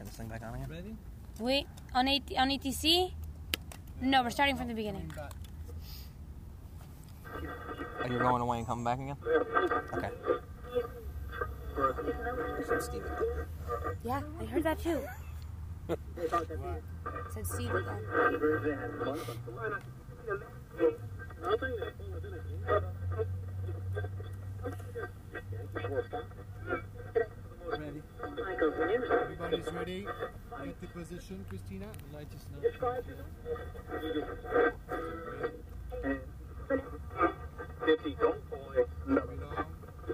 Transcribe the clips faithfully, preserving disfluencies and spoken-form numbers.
turn this thing back on again. Ready? Wait, on, A T- on E T C? No, we're starting from the beginning. Oh, you're going away and coming back again? Okay. Yeah, I heard that too. Said Steve again. Ready. Everybody's ready. Get the position, Christina. The light is not. fifty, don't boy. Very long.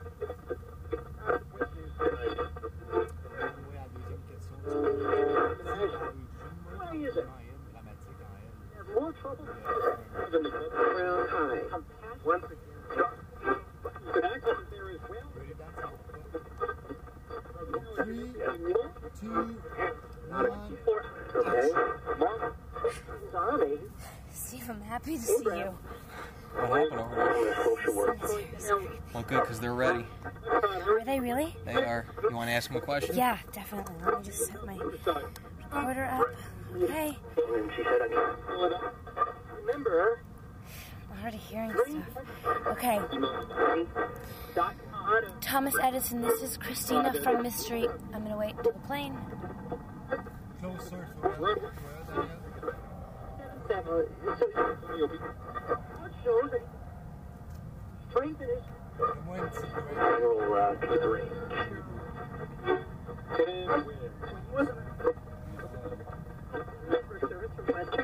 Why is it? More trouble than the ground high. Once again, could actually there as well. Three, two, one. Okay. Mark. Sorry. Steve, I'm happy to see you. What happened over there? Well, good, because they're ready. Are they really? They are. You want to ask them a question? Yeah, definitely. Let me just set my recorder up. Okay. And she said, I can't pull it up. Remember, I'm already hearing stuff. Okay. Thomas Edison, this is Christina from Mystery. I'm going to wait until the plane. Closer for where, Daniel? What shows it? Strength is. And when it's ready. Roll uh, to the range. Ten wins. Service from Western.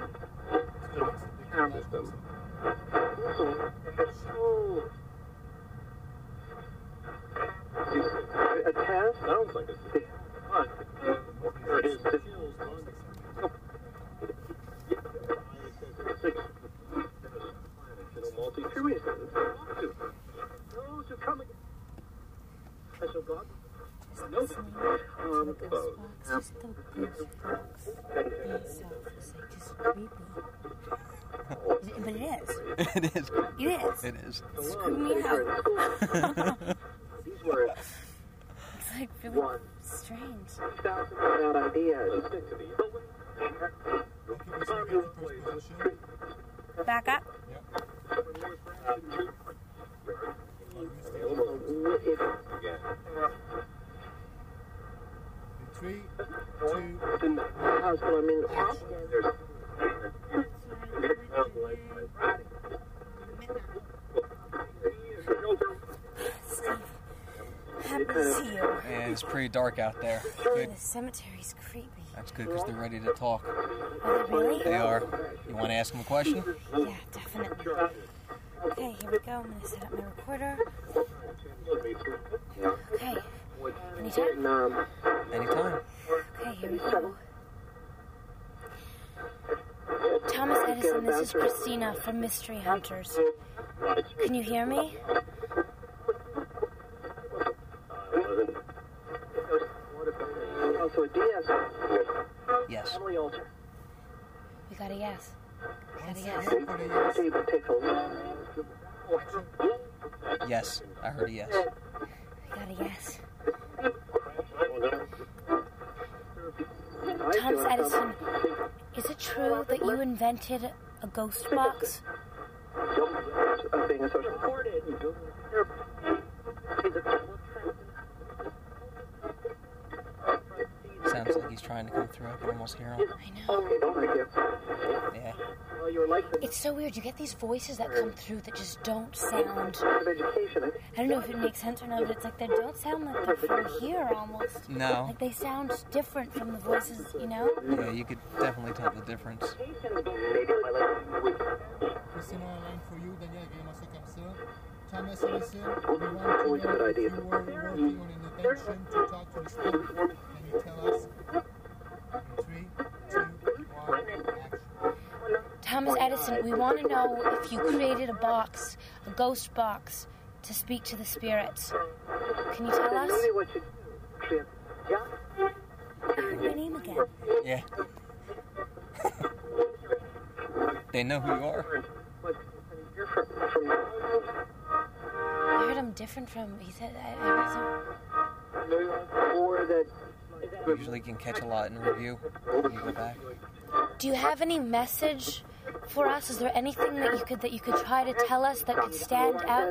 Oh. A test? Sounds like a test. Or his skills. Six. Multi-true. Those who come again. Special God. No. Um, both. Just the ghost box. It's just creepy. But it is. It is. It is. It is. Screw me out. These words. It's like really strange. Thousand without ideas. Stick to the Back up. Three, two, hospital. I mean, Happy to see you. And it's pretty dark out there. Oh, Good. the cemetery's creepy. That's good because they're ready to talk. Are they really? They are. You want to ask them a question? Yeah, definitely. Okay, here we go. I'm going to set up my recorder. Okay. Anytime? Anytime. Okay, here we go. Thomas Edison, this is Christina from Mystery Hunters. Can you hear me? Also a D S. Yes. We got a yes. We got a yes. Yes. I heard a yes. We got a yes. Thomas Edison, is it true that you invented a ghost box? Sounds like he's trying to come through. I can almost hear him. I know. Yeah. It's so weird. You get these voices that come through that just don't sound... I don't know if it makes sense or not, but it's like they don't sound like they're from here almost. No. Like they sound different from the voices, you know? Yeah, you could definitely tell the difference. Christina, a line for you, Daniel, again, comme ça. Thomas Edison, we want to know if you were working on an invention to talk to the spirit. Can you tell us? Three, two, one, action. Thomas Edison, we want to know if you created a box, a ghost box, to speak to the spirits. Can you tell us? I heard my name again. Yeah. They know who you are. I heard him different from, he said, I, I wasn't... Or that Usually you can catch a lot in review when you go back. Do you have any message for us? Is there anything that you could that you could try to tell us that could stand out?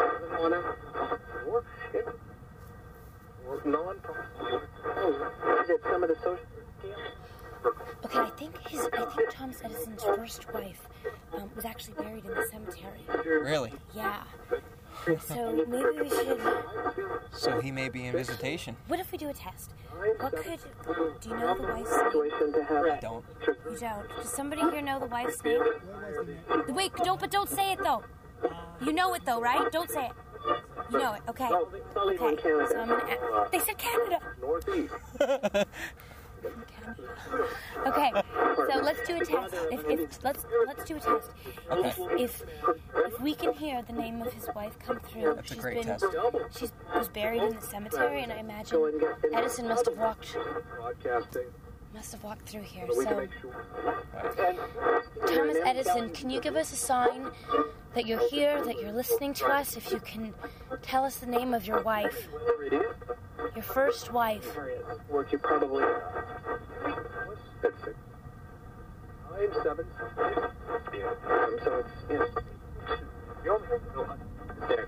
Okay, I think his I think Thomas Edison's first wife um, was actually buried in the cemetery. Really? Yeah. So maybe we should. So he may be in visitation. What if we do a test? What could? Do you know the wife's name? I don't. You don't. Does somebody here know the wife's name? Wait, don't. But don't say it though. You know it though, right? Don't say it. You know it. Okay. Okay. So I'm gonna. a- They said Canada. Northeast. Okay, so let's do a test. If, if let's let's do a test. If, if if we can hear the name of his wife come through, That's a she's great been test. she was buried in the cemetery, and I imagine Edison must have walked Broadcasting. must have walked through here. We can So make sure. Thomas Edison, can you give us a sign that you're here, that you're listening to us? If you can tell us the name of your wife, Whatever it is, your first wife. work you probably. That's six. Nine, seven. Yeah. Um, so it's, yes. You only there.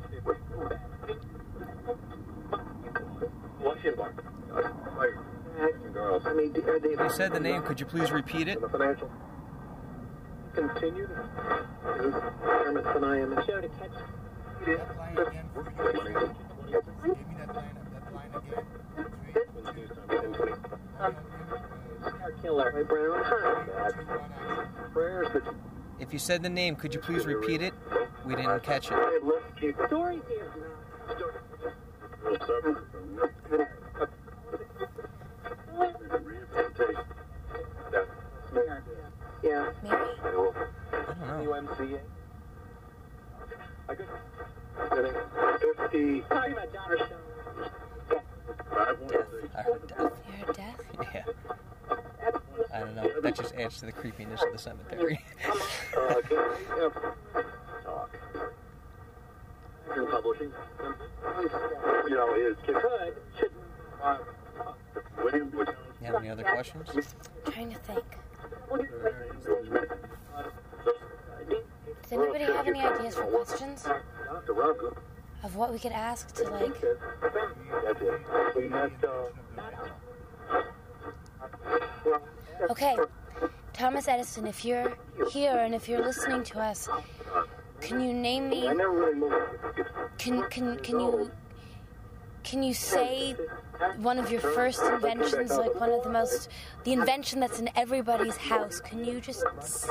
Luxembourg. Girls. I mean, are they? You said the name. Could you please repeat it? The financial. Continue. Hermit Sanayam and show to catch. That line again for you. Give me that line, that line again. Three, two, Killer. My brown. two, one, action. Prayers that. If you said the name, could you please repeat it? We didn't catch it. Let's keep stories here. Yeah. Mary? I don't know. U M C A. I could. Fifty. Talking about Donner Show. Death. I heard death. You heard death? Yeah. I don't know. That just adds to the creepiness of the cemetery. Uh, can we, uh, talk. In publishing. You know, is could should. Uh, would you, would You have any other questions? Trying to think. Does anybody have any ideas for questions Doctor Rocco. of what we could ask to like? That's it. We must, uh, Okay, Thomas Edison, if you're here and if you're listening to us, can you name me? I never really moved. Can can can you can you say one of your first inventions, like one of the most, the invention that's in everybody's house? Can you just?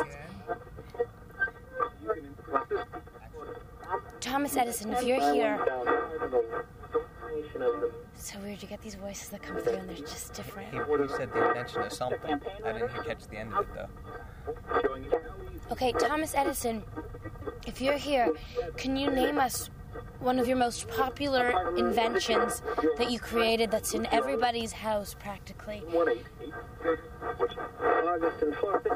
Thomas Edison, if you're here. So weird, you get these voices that come through and they're just different. He, he said the invention of something. I didn't hear catch the end of it though. Okay, Thomas Edison, if you're here, can you name us one of your most popular inventions that you created that's in everybody's house practically? one eight eight. August and Florida.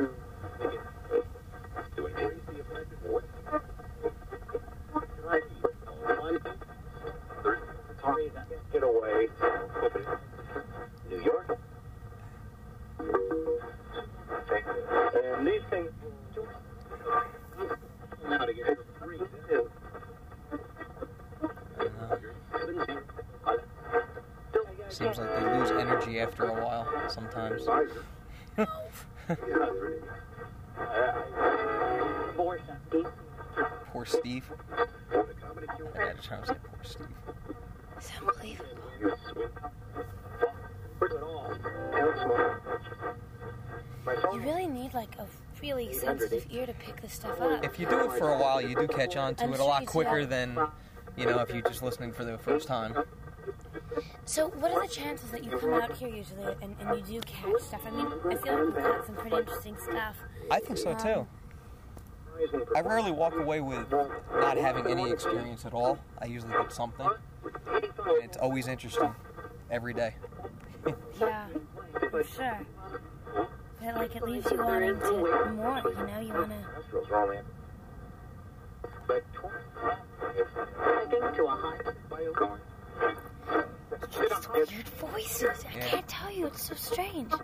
Get away. New York. And these things. Now to get three. Seems like they lose energy after a while sometimes. Poor Steve. I had to try to say poor Steve. It's unbelievable. You really need like a really sensitive ear to pick this stuff up. If you do it for a while, you do catch on to I'm it a sure lot you do. quicker than, you know, if you're just listening for the first time. So what are the chances that you come out here usually and, and you do catch stuff? I mean, I feel like we've got some pretty interesting stuff. I think so too. I rarely walk away with not having any experience at all. I usually get something. And it's always interesting. Every day. Yeah, for sure. But like it leaves you wanting to more, you know, you wanna To a hot weird voices. I Yeah. can't tell you. It's so strange.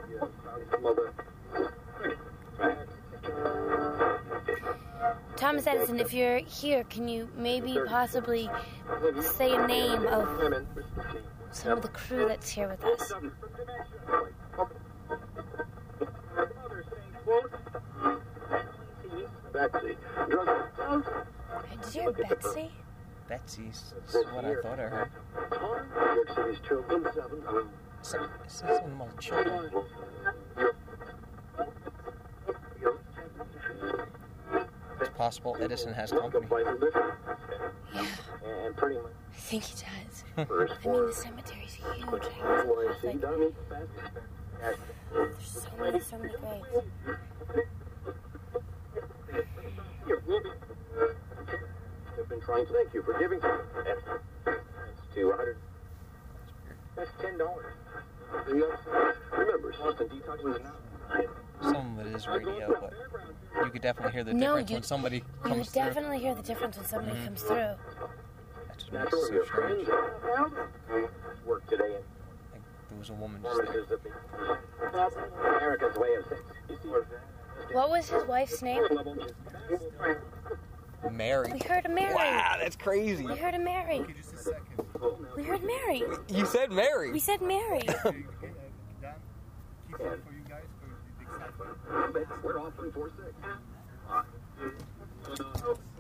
Thomas Edison, if you're here, can you maybe possibly say a name of some of the crew that's here with us? Betsy. Did you hear Betsy? Betsy's is what I thought I heard. New York City's children, seven. Some, is this one of my children? It's possible Edison has company. Yeah, And pretty much. I think he does. I mean, the cemetery's huge. How is it Catholic? There's so many, so many graves. I've been trying to thank you for giving to two hundred. That's ten dollars. Remember, Boston Detox was not. Some of it is radio, but you could definitely hear the No, difference you- when somebody You comes would through. definitely hear the difference when somebody Mhm. comes through. That's what makes Natural, it so your strange. friends. Work today and Like, there was a woman just there. performances of the America's way of sex. You see, What was his wife's name? Mary. We heard a Mary. Wow, that's crazy. We heard a Mary. Okay, just a second. We heard Mary. You said Mary. We said Mary. Okay, uh, Dan, keep it for you guys for the excitement. We're off in four six.